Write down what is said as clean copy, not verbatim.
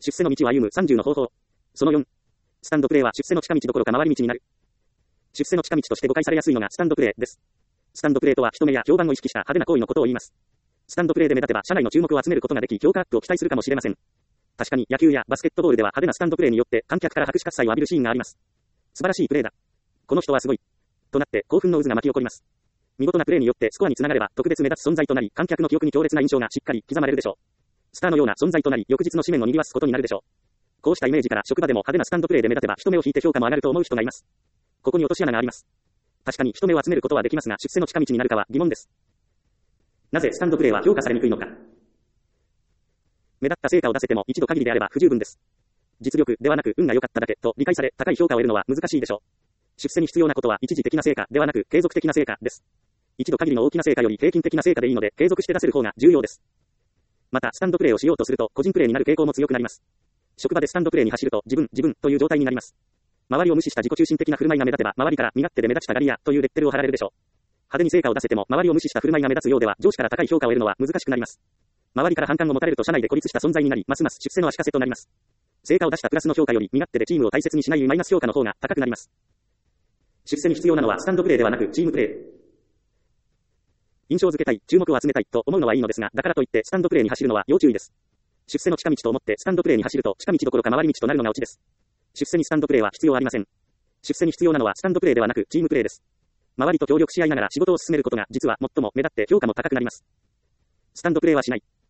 出世の道を歩む30の方法。その4。スタンドプレーは出世の近道どころか回り道になる。出世の近道として誤解されやすいのがスタンドプレーです。スタンドプレーとは人目や評判を意識した派手な行為のことを言います。スタンドプレーで目立てば社内の注目を集めることができ、評価アップを期待するかもしれません。確かに野球やバスケットボールでは派手なスタンドプレーによって観客から拍手喝采を浴びるシーンがあります。素晴らしいプレーだ。この人はすごい。となって興奮の渦が巻き起こります。見事なプレーによってスコアにつながれば特別目立つ存在となり、観客の記憶に強烈な印象がしっかり刻まれるでしょう。スターのような存在となり、翌日の紙面を賑わすことになるでしょう。こうしたイメージから職場でも派手なスタンドプレーで目立てば人目を引いて評価も上がると思う人がいます。ここに落とし穴があります。確かに人目を集めることはできますが、出世の近道になるかは疑問です。なぜスタンドプレーは評価されにくいのか。目立った成果を出せても一度限りであれば不十分です。実力ではなく運が良かっただけと理解され高い評価を得るのは難しいでしょう。出世に必要なことは一時的な成果ではなく継続的な成果です。一度限りの大きな成果より平均的な成果でいいので継続して出せる方が重要です。またスタンドプレーをしようとすると個人プレーになる傾向も強くなります。職場でスタンドプレーに走ると自分という状態になります。周りを無視した自己中心的な振る舞いが目立てば周りから身勝手で目立ちたがり屋というレッテルを貼られるでしょう。派手に成果を出せても周りを無視した振る舞いが目立つようでは上司から高い評価を得るのは難しくなります。周りから反感を持たれると社内で孤立した存在になり、ますます出世の足かせとなります。成果を出したプラスの評価より身勝手でチームを大切にしないマイナス評価の方が高くなります。出世に必要なのはスタンドプレーではなくチームプレー。印象づけたい、注目を集めたいと思うのはいいのですが、だからといってスタンドプレーに走るのは要注意です。出世の近道と思ってスタンドプレーに走ると近道どころか回り道となるのがオチです。出世にスタンドプレーは必要ありません。出世に必要なのはスタンドプレーではなくチームプレーです。周りと協力し合いながら仕事を進めることが実は最も目立って評価も高くなります。スタンドプレーはしない。